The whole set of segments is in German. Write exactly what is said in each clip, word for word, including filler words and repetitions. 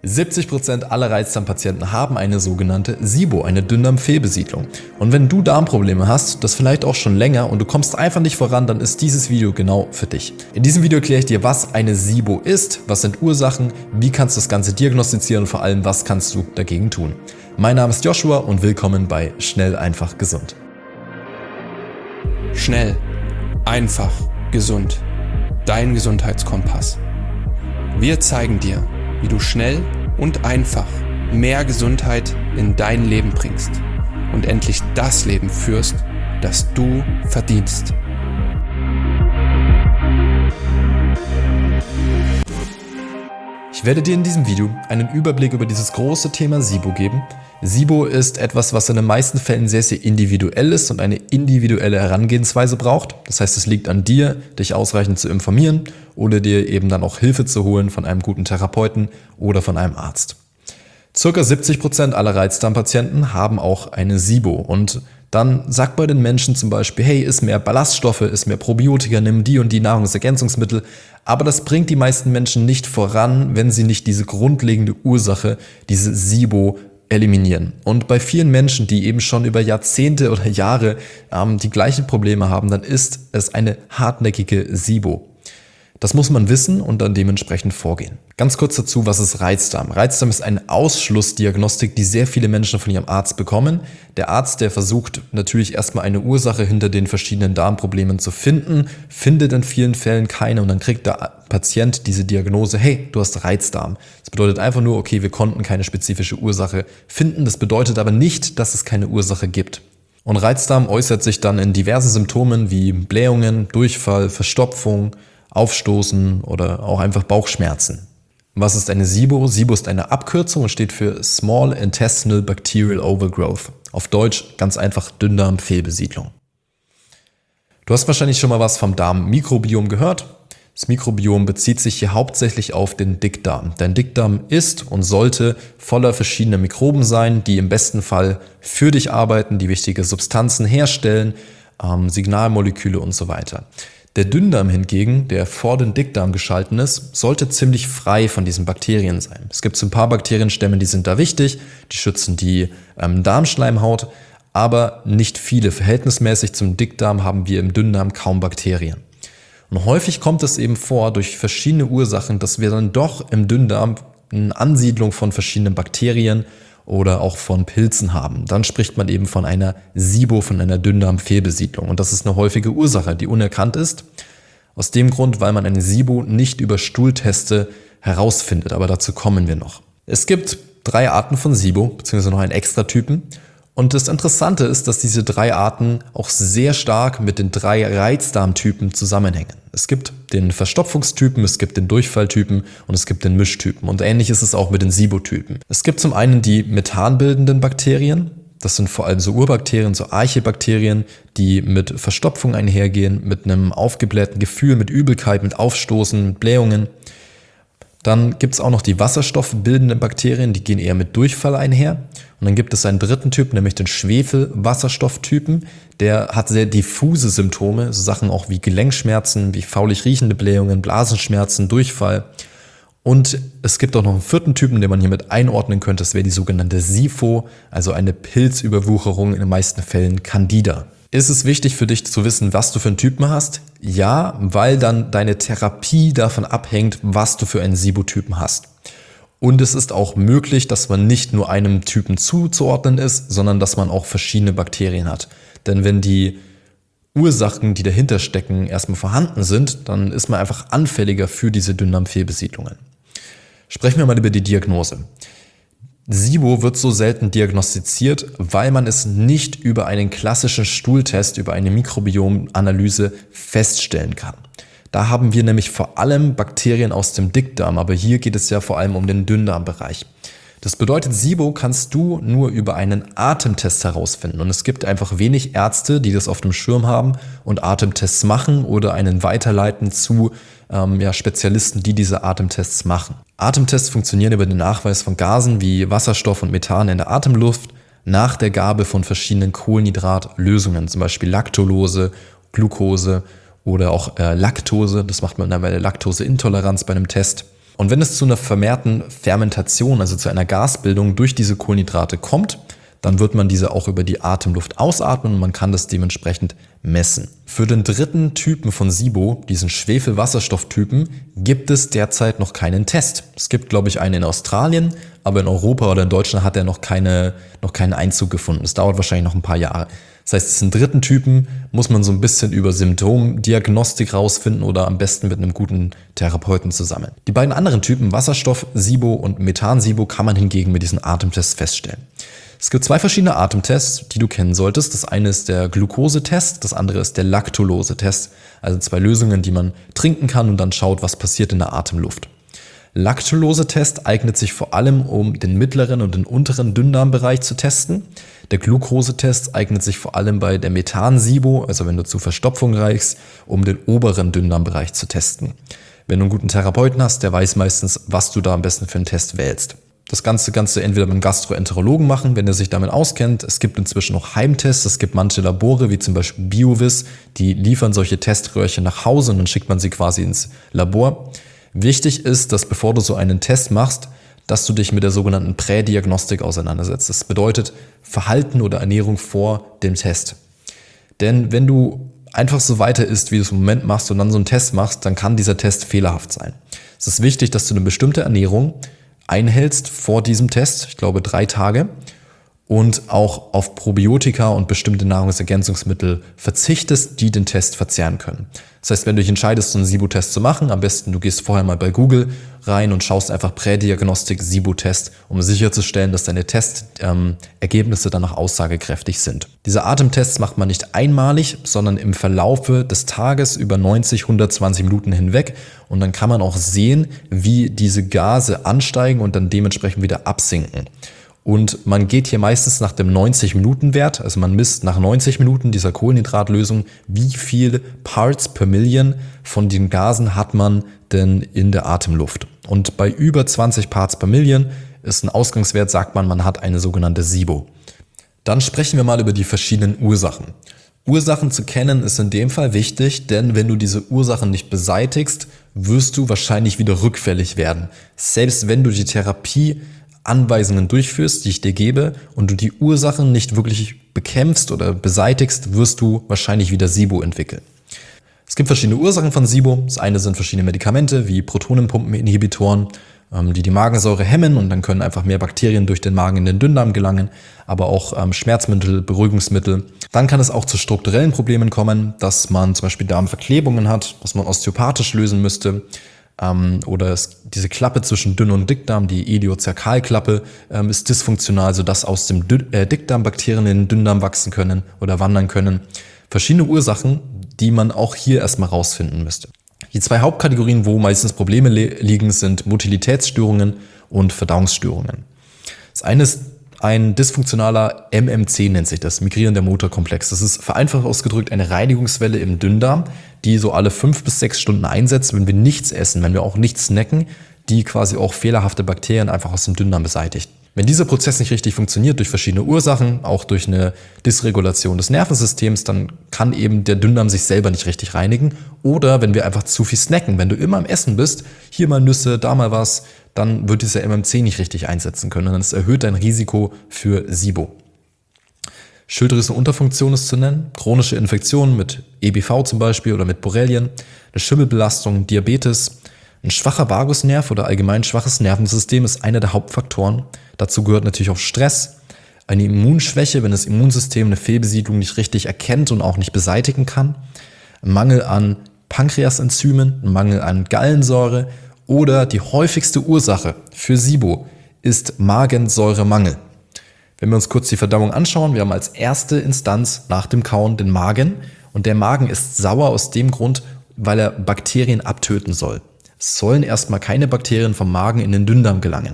siebzig Prozent aller Reizdarmpatienten haben eine sogenannte SIBO, eine Dünndarmfehlbesiedlung. Und wenn du Darmprobleme hast, das vielleicht auch schon länger und du kommst einfach nicht voran, dann ist dieses Video genau für dich. In diesem Video erkläre ich dir, was eine SIBO ist, was sind Ursachen, wie kannst du das Ganze diagnostizieren und vor allem, was kannst du dagegen tun. Mein Name ist Joshua und willkommen bei Schnell, einfach, gesund. Schnell, einfach, gesund. Dein Gesundheitskompass. Wir zeigen dir, wie du schnell und einfach mehr Gesundheit in dein Leben bringst und endlich das Leben führst, das du verdienst. Ich werde dir in diesem Video einen Überblick über dieses große Thema SIBO geben. SIBO ist etwas, was in den meisten Fällen sehr, sehr individuell ist und eine individuelle Herangehensweise braucht. Das heißt, es liegt an dir, dich ausreichend zu informieren oder dir eben dann auch Hilfe zu holen von einem guten Therapeuten oder von einem Arzt. Circa siebzig Prozent aller Reizdarmpatienten haben auch eine SIBO und dann sagt bei den Menschen zum Beispiel, hey, iss mehr Ballaststoffe, iss mehr Probiotika, nimm die und die Nahrungsergänzungsmittel. Aber das bringt die meisten Menschen nicht voran, wenn sie nicht diese grundlegende Ursache, diese SIBO, eliminieren. Und bei vielen Menschen, die eben schon über Jahrzehnte oder Jahre ähm, die gleichen Probleme haben, dann ist es eine hartnäckige SIBO. Das muss man wissen und dann dementsprechend vorgehen. Ganz kurz dazu, was ist Reizdarm? Reizdarm ist eine Ausschlussdiagnostik, die sehr viele Menschen von ihrem Arzt bekommen. Der Arzt, der versucht natürlich erstmal eine Ursache hinter den verschiedenen Darmproblemen zu finden, findet in vielen Fällen keine und dann kriegt der Patient diese Diagnose, hey, du hast Reizdarm. Das bedeutet einfach nur, okay, wir konnten keine spezifische Ursache finden. Das bedeutet aber nicht, dass es keine Ursache gibt. Und Reizdarm äußert sich dann in diversen Symptomen wie Blähungen, Durchfall, Verstopfung, Aufstoßen oder auch einfach Bauchschmerzen. Was ist eine SIBO? SIBO ist eine Abkürzung und steht für Small Intestinal Bacterial Overgrowth. Auf Deutsch ganz einfach Dünndarmfehlbesiedlung. Du hast wahrscheinlich schon mal was vom Darmmikrobiom gehört. Das Mikrobiom bezieht sich hier hauptsächlich auf den Dickdarm. Dein Dickdarm ist und sollte voller verschiedener Mikroben sein, die im besten Fall für dich arbeiten, die wichtige Substanzen herstellen, ähm, Signalmoleküle und so weiter. Der Dünndarm hingegen, der vor den Dickdarm geschalten ist, sollte ziemlich frei von diesen Bakterien sein. Es gibt so ein paar Bakterienstämme, die sind da wichtig, die schützen die ähm, Darmschleimhaut, aber nicht viele. Verhältnismäßig zum Dickdarm haben wir im Dünndarm kaum Bakterien. Und häufig kommt es eben vor, durch verschiedene Ursachen, dass wir dann doch im Dünndarm eine Ansiedlung von verschiedenen Bakterien oder auch von Pilzen haben. Dann spricht man eben von einer SIBO, von einer Dünndarmfehlbesiedlung. Und das ist eine häufige Ursache, die unerkannt ist. Aus dem Grund, weil man eine SIBO nicht über Stuhlteste herausfindet. Aber dazu kommen wir noch. Es gibt drei Arten von SIBO, beziehungsweise noch einen Extratypen. Und das Interessante ist, dass diese drei Arten auch sehr stark mit den drei Reizdarmtypen zusammenhängen. Es gibt den Verstopfungstypen, es gibt den Durchfalltypen und es gibt den Mischtypen. Und ähnlich ist es auch mit den SIBO-Typen. Es gibt zum einen die methanbildenden Bakterien. Das sind vor allem so Urbakterien, so Archebakterien, die mit Verstopfung einhergehen, mit einem aufgeblähten Gefühl, mit Übelkeit, mit Aufstoßen, mit Blähungen. Dann gibt es auch noch die wasserstoffbildenden Bakterien, die gehen eher mit Durchfall einher. Und dann gibt es einen dritten Typ, nämlich den Schwefelwasserstofftypen. Der hat sehr diffuse Symptome, so Sachen auch wie Gelenkschmerzen, wie faulig riechende Blähungen, Blasenschmerzen, Durchfall. Und es gibt auch noch einen vierten Typen, den man hier mit einordnen könnte. Das wäre die sogenannte SIFO, also eine Pilzüberwucherung, in den meisten Fällen Candida. Ist es wichtig für dich zu wissen, was du für einen Typen hast? Ja, weil dann deine Therapie davon abhängt, was du für einen SIBO-Typen hast. Und es ist auch möglich, dass man nicht nur einem Typen zuzuordnen ist, sondern dass man auch verschiedene Bakterien hat. Denn wenn die Ursachen, die dahinter stecken, erstmal vorhanden sind, dann ist man einfach anfälliger für diese Dünndarmfehlbesiedlungen. Sprechen wir mal über die Diagnose. SIBO wird so selten diagnostiziert, weil man es nicht über einen klassischen Stuhltest, über eine Mikrobiomanalyse feststellen kann. Da haben wir nämlich vor allem Bakterien aus dem Dickdarm, aber hier geht es ja vor allem um den Dünndarmbereich. Das bedeutet, SIBO kannst du nur über einen Atemtest herausfinden. Und es gibt einfach wenig Ärzte, die das auf dem Schirm haben und Atemtests machen oder einen weiterleiten zu ähm, ja, Spezialisten, die diese Atemtests machen. Atemtests funktionieren über den Nachweis von Gasen wie Wasserstoff und Methan in der Atemluft nach der Gabe von verschiedenen Kohlenhydratlösungen, zum Beispiel Lactulose, Glucose oder auch äh, Laktose. Das macht man dann bei der Laktoseintoleranz bei einem Test. Und wenn es zu einer vermehrten Fermentation, also zu einer Gasbildung durch diese Kohlenhydrate kommt, dann wird man diese auch über die Atemluft ausatmen und man kann das dementsprechend messen. Für den dritten Typen von SIBO, diesen Schwefel-Wasserstoff-Typen, gibt es derzeit noch keinen Test. Es gibt, glaube ich, einen in Australien, aber in Europa oder in Deutschland hat er noch, keine, noch keinen Einzug gefunden. Es dauert wahrscheinlich noch ein paar Jahre. Das heißt, diesen dritten Typen muss man so ein bisschen über Symptomdiagnostik rausfinden oder am besten mit einem guten Therapeuten zusammen. Die beiden anderen Typen, Wasserstoff-SIBO und Methan-SIBO, kann man hingegen mit diesen Atemtests feststellen. Es gibt zwei verschiedene Atemtests, die du kennen solltest. Das eine ist der Glukosetest, das andere ist der Lactulose-Test. Also zwei Lösungen, die man trinken kann und dann schaut, was passiert in der Atemluft. Lactulose-Test eignet sich vor allem, um den mittleren und den unteren Dünndarmbereich zu testen. Der Glukosetest eignet sich vor allem bei der Methan-SIBO, also wenn du zu Verstopfung reichst, um den oberen Dünndarmbereich zu testen. Wenn du einen guten Therapeuten hast, der weiß meistens, was du da am besten für einen Test wählst. Das Ganze kannst du entweder mit einem Gastroenterologen machen, wenn er sich damit auskennt. Es gibt inzwischen noch Heimtests. Es gibt manche Labore, wie zum Beispiel Biovis, die liefern solche Teströhrchen nach Hause und dann schickt man sie quasi ins Labor. Wichtig ist, dass bevor du so einen Test machst, dass du dich mit der sogenannten Prädiagnostik auseinandersetzt. Das bedeutet Verhalten oder Ernährung vor dem Test. Denn wenn du einfach so weiter isst, wie du es im Moment machst und dann so einen Test machst, dann kann dieser Test fehlerhaft sein. Es ist wichtig, dass du eine bestimmte Ernährung einhältst vor diesem Test, ich glaube drei Tage, und auch auf Probiotika und bestimmte Nahrungsergänzungsmittel verzichtest, die den Test verzehren können. Das heißt, wenn du dich entscheidest, so einen SIBO-Test zu machen, am besten du gehst vorher mal bei Google rein und schaust einfach Prädiagnostik SIBO-Test, um sicherzustellen, dass deine Testergebnisse ähm, danach aussagekräftig sind. Diese Atemtests macht man nicht einmalig, sondern im Verlaufe des Tages über neunzig, hundertzwanzig Minuten hinweg und dann kann man auch sehen, wie diese Gase ansteigen und dann dementsprechend wieder absinken. Und man geht hier meistens nach dem neunzig-Minuten-Wert, also man misst nach neunzig Minuten dieser Kohlenhydratlösung, wie viele Parts per Million von den Gasen hat man denn in der Atemluft. Und bei über zwanzig Parts per Million ist ein Ausgangswert, sagt man, man hat eine sogenannte SIBO. Dann sprechen wir mal über die verschiedenen Ursachen. Ursachen zu kennen ist in dem Fall wichtig, denn wenn du diese Ursachen nicht beseitigst, wirst du wahrscheinlich wieder rückfällig werden. Selbst wenn du die Therapie Anweisungen durchführst, die ich dir gebe und du die Ursachen nicht wirklich bekämpfst oder beseitigst, wirst du wahrscheinlich wieder SIBO entwickeln. Es gibt verschiedene Ursachen von SIBO. Das eine sind verschiedene Medikamente wie Protonenpumpeninhibitoren, die die Magensäure hemmen und dann können einfach mehr Bakterien durch den Magen in den Dünndarm gelangen, aber auch Schmerzmittel, Beruhigungsmittel. Dann kann es auch zu strukturellen Problemen kommen, dass man zum Beispiel Darmverklebungen hat, was man osteopathisch lösen müsste. Oder es, diese Klappe zwischen Dünn- und Dickdarm, die Ileozerkalklappe, ähm, ist dysfunktional, sodass aus dem Dünn, äh, Dickdarm Bakterien in den Dünndarm wachsen können oder wandern können. Verschiedene Ursachen, die man auch hier erstmal rausfinden müsste. Die zwei Hauptkategorien, wo meistens Probleme le- liegen, sind Motilitätsstörungen und Verdauungsstörungen. Das eine ist ein dysfunktionaler M M C, nennt sich das, migrierender Motorkomplex. Das ist vereinfacht ausgedrückt eine Reinigungswelle im Dünndarm, die so alle fünf bis sechs Stunden einsetzt, wenn wir nichts essen, wenn wir auch nichts snacken, die quasi auch fehlerhafte Bakterien einfach aus dem Dünndarm beseitigt. Wenn dieser Prozess nicht richtig funktioniert, durch verschiedene Ursachen, auch durch eine Dysregulation des Nervensystems, dann kann eben der Dünndarm sich selber nicht richtig reinigen. Oder wenn wir einfach zu viel snacken, wenn du immer am Essen bist, hier mal Nüsse, da mal was, dann wird dieser M M C nicht richtig einsetzen können und das erhöht dein Risiko für SIBO. Schilddrüsenunterfunktion ist zu nennen, chronische Infektionen mit E B V zum Beispiel oder mit Borrelien, eine Schimmelbelastung, Diabetes, ein schwacher Vagusnerv oder allgemein schwaches Nervensystem ist einer der Hauptfaktoren. Dazu gehört natürlich auch Stress, eine Immunschwäche, wenn das Immunsystem eine Fehlbesiedlung nicht richtig erkennt und auch nicht beseitigen kann, ein Mangel an Pankreasenzymen, ein Mangel an Gallensäure oder die häufigste Ursache für SIBO ist Magensäuremangel. Wenn wir uns kurz die Verdauung anschauen, wir haben als erste Instanz nach dem Kauen den Magen und der Magen ist sauer aus dem Grund, weil er Bakterien abtöten soll. Es sollen erstmal keine Bakterien vom Magen in den Dünndarm gelangen.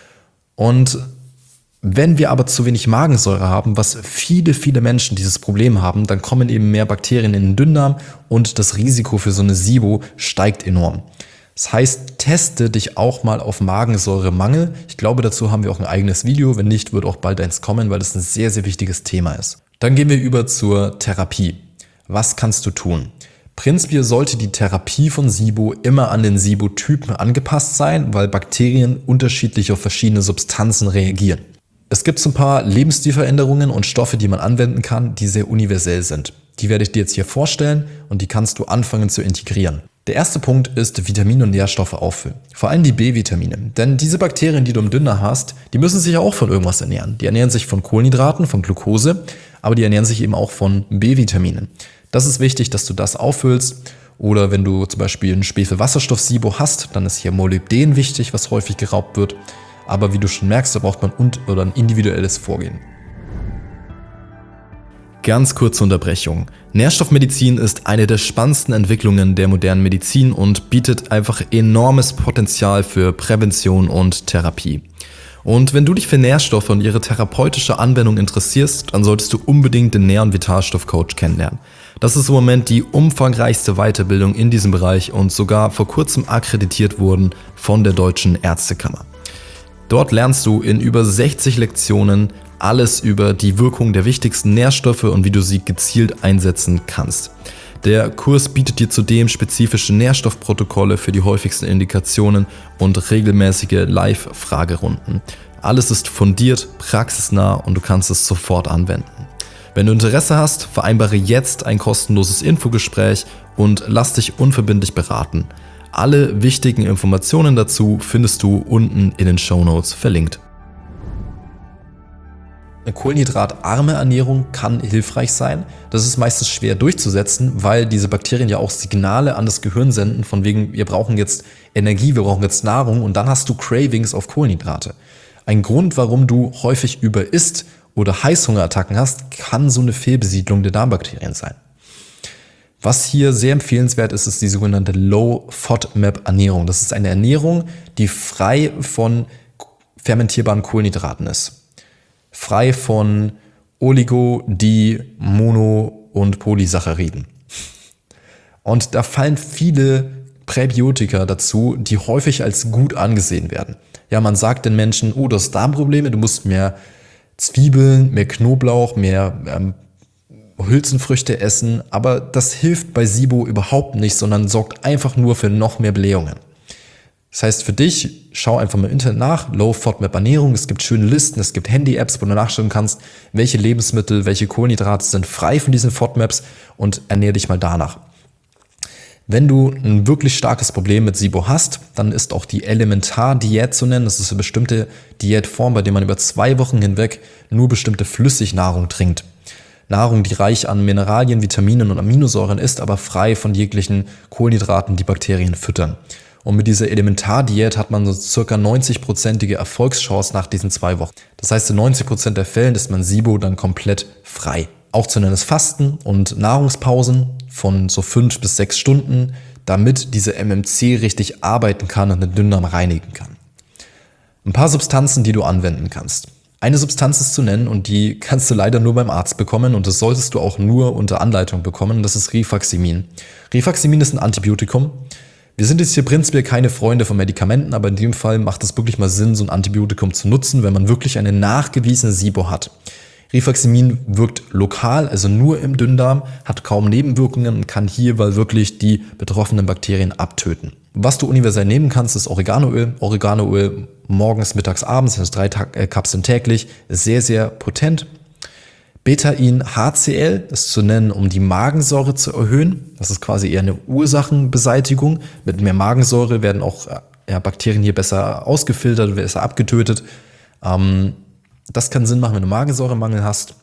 Und wenn wir aber zu wenig Magensäure haben, was viele, viele Menschen dieses Problem haben, dann kommen eben mehr Bakterien in den Dünndarm und das Risiko für so eine SIBO steigt enorm. Das heißt, teste dich auch mal auf Magensäuremangel. Ich glaube, dazu haben wir auch ein eigenes Video. Wenn nicht, wird auch bald eins kommen, weil das ein sehr, sehr wichtiges Thema ist. Dann gehen wir über zur Therapie. Was kannst du tun? Prinzipiell sollte die Therapie von SIBO immer an den SIBO-Typen angepasst sein, weil Bakterien unterschiedlich auf verschiedene Substanzen reagieren. Es gibt so ein paar Lebensstilveränderungen und Stoffe, die man anwenden kann, die sehr universell sind. Die werde ich dir jetzt hier vorstellen und die kannst du anfangen zu integrieren. Der erste Punkt ist Vitamine und Nährstoffe auffüllen. Vor allem die B-Vitamine. Denn diese Bakterien, die du im Dünndarm hast, die müssen sich ja auch von irgendwas ernähren. Die ernähren sich von Kohlenhydraten, von Glucose, aber die ernähren sich eben auch von B-Vitaminen. Das ist wichtig, dass du das auffüllst. Oder wenn du zum Beispiel ein Schwefelwasserstoff-SIBO hast, dann ist hier Molybden wichtig, was häufig geraubt wird. Aber wie du schon merkst, da braucht man und oder ein individuelles Vorgehen. Ganz kurze Unterbrechung. Nährstoffmedizin ist eine der spannendsten Entwicklungen der modernen Medizin und bietet einfach enormes Potenzial für Prävention und Therapie. Und wenn du dich für Nährstoffe und ihre therapeutische Anwendung interessierst, dann solltest du unbedingt den Nähr- und Vitalstoff-Coach kennenlernen. Das ist im Moment die umfangreichste Weiterbildung in diesem Bereich und sogar vor kurzem akkreditiert worden von der Deutschen Ärztekammer. Dort lernst du in über sechzig Lektionen alles über die Wirkung der wichtigsten Nährstoffe und wie du sie gezielt einsetzen kannst. Der Kurs bietet dir zudem spezifische Nährstoffprotokolle für die häufigsten Indikationen und regelmäßige Live-Fragerunden. Alles ist fundiert, praxisnah und du kannst es sofort anwenden. Wenn du Interesse hast, vereinbare jetzt ein kostenloses Infogespräch und lass dich unverbindlich beraten. Alle wichtigen Informationen dazu findest du unten in den Shownotes verlinkt. Eine kohlenhydratarme Ernährung kann hilfreich sein. Das ist meistens schwer durchzusetzen, weil diese Bakterien ja auch Signale an das Gehirn senden, von wegen, wir brauchen jetzt Energie, wir brauchen jetzt Nahrung und dann hast du Cravings auf Kohlenhydrate. Ein Grund, warum du häufig überisst oder Heißhungerattacken hast, kann so eine Fehlbesiedlung der Darmbakterien sein. Was hier sehr empfehlenswert ist, ist die sogenannte Low-FODMAP-Ernährung. Das ist eine Ernährung, die frei von fermentierbaren Kohlenhydraten ist. Frei von Oligo-, Di-, Mono- und Polysacchariden. Und da fallen viele Präbiotika dazu, die häufig als gut angesehen werden. Ja, man sagt den Menschen, oh, du hast Darmprobleme, du musst mehr Zwiebeln, mehr Knoblauch, mehr ähm, Hülsenfrüchte essen, aber das hilft bei SIBO überhaupt nicht, sondern sorgt einfach nur für noch mehr Blähungen. Das heißt für dich, schau einfach mal im Internet nach, Low-FODMAP-Ernährung, es gibt schöne Listen, es gibt Handy-Apps, wo du nachschauen kannst, welche Lebensmittel, welche Kohlenhydrate sind frei von diesen FODMAPs und ernähre dich mal danach. Wenn du ein wirklich starkes Problem mit SIBO hast, dann ist auch die Elementar-Diät zu nennen. Das ist eine bestimmte Diätform, bei der man über zwei Wochen hinweg nur bestimmte Flüssignahrung trinkt. Nahrung, die reich an Mineralien, Vitaminen und Aminosäuren ist, aber frei von jeglichen Kohlenhydraten, die Bakterien füttern. Und mit dieser Elementardiät hat man so circa neunzig-prozentige Erfolgschance nach diesen zwei Wochen. Das heißt, in neunzig Prozent der Fällen ist man SIBO dann komplett frei. Auch zu nennen ist Fasten und Nahrungspausen von so fünf bis sechs Stunden, damit diese M M C richtig arbeiten kann und den Dünndarm reinigen kann. Ein paar Substanzen, die du anwenden kannst. Eine Substanz ist zu nennen und die kannst du leider nur beim Arzt bekommen und das solltest du auch nur unter Anleitung bekommen. Das ist Rifaximin. Rifaximin ist ein Antibiotikum. Wir sind jetzt hier prinzipiell keine Freunde von Medikamenten, aber in dem Fall macht es wirklich mal Sinn, so ein Antibiotikum zu nutzen, wenn man wirklich eine nachgewiesene SIBO hat. Rifaximin wirkt lokal, also nur im Dünndarm, hat kaum Nebenwirkungen und kann hier weil wirklich die betroffenen Bakterien abtöten. Was du universell nehmen kannst, ist Oreganoöl. Oreganoöl morgens, mittags, abends, das sind drei Kapseln täglich, sehr, sehr potent. Betain-H C L ist zu nennen, um die Magensäure zu erhöhen. Das ist quasi eher eine Ursachenbeseitigung. Mit mehr Magensäure werden auch ja, Bakterien hier besser ausgefiltert, besser abgetötet. Ähm, das kann Sinn machen, wenn du Magensäuremangel hast.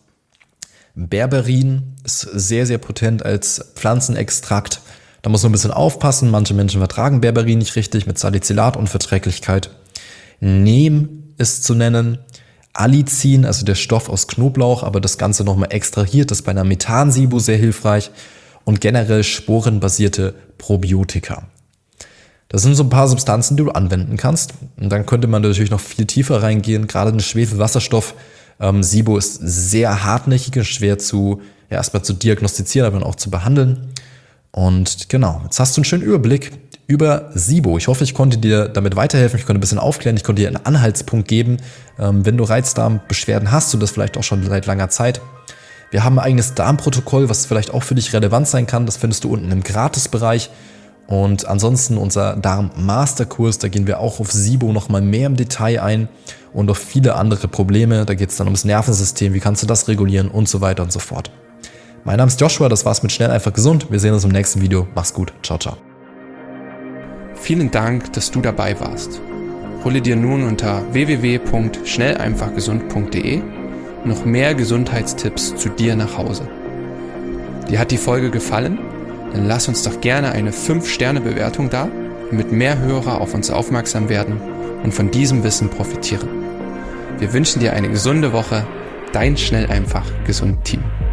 Berberin ist sehr, sehr potent als Pflanzenextrakt. Da muss man ein bisschen aufpassen. Manche Menschen vertragen Berberin nicht richtig mit Salicylatunverträglichkeit. Neem ist zu nennen. Allicin, also der Stoff aus Knoblauch, aber das Ganze nochmal extrahiert, das ist bei einer Methan-SIBO sehr hilfreich und generell sporenbasierte Probiotika. Das sind so ein paar Substanzen, die du anwenden kannst und dann könnte man natürlich noch viel tiefer reingehen, gerade ein Schwefelwasserstoff. Ähm, SIBO ist sehr hartnäckig und schwer zu, ja, erstmal zu diagnostizieren, aber dann auch zu behandeln. Und genau, jetzt hast du einen schönen Überblick über SIBO. Ich hoffe, ich konnte dir damit weiterhelfen, ich konnte ein bisschen aufklären, ich konnte dir einen Anhaltspunkt geben, ähm, wenn du Reizdarmbeschwerden hast und das vielleicht auch schon seit langer Zeit. Wir haben ein eigenes Darmprotokoll, was vielleicht auch für dich relevant sein kann. Das findest du unten im Gratisbereich. Und ansonsten unser Darm-Masterkurs, da gehen wir auch auf SIBO nochmal mehr im Detail ein und auf viele andere Probleme. Da geht es dann ums Nervensystem, wie kannst du das regulieren und so weiter und so fort. Mein Name ist Joshua, das war's mit Schnell einfach gesund. Wir sehen uns im nächsten Video. Mach's gut. Ciao, ciao. Vielen Dank, dass du dabei warst. Hole dir nun unter w w w punkt schnell einfach gesund punkt d e noch mehr Gesundheitstipps zu dir nach Hause. Dir hat die Folge gefallen? Dann lass uns doch gerne eine fünf Sterne Bewertung da, damit mehr Hörer auf uns aufmerksam werden und von diesem Wissen profitieren. Wir wünschen dir eine gesunde Woche, dein Schnell einfach gesund Team.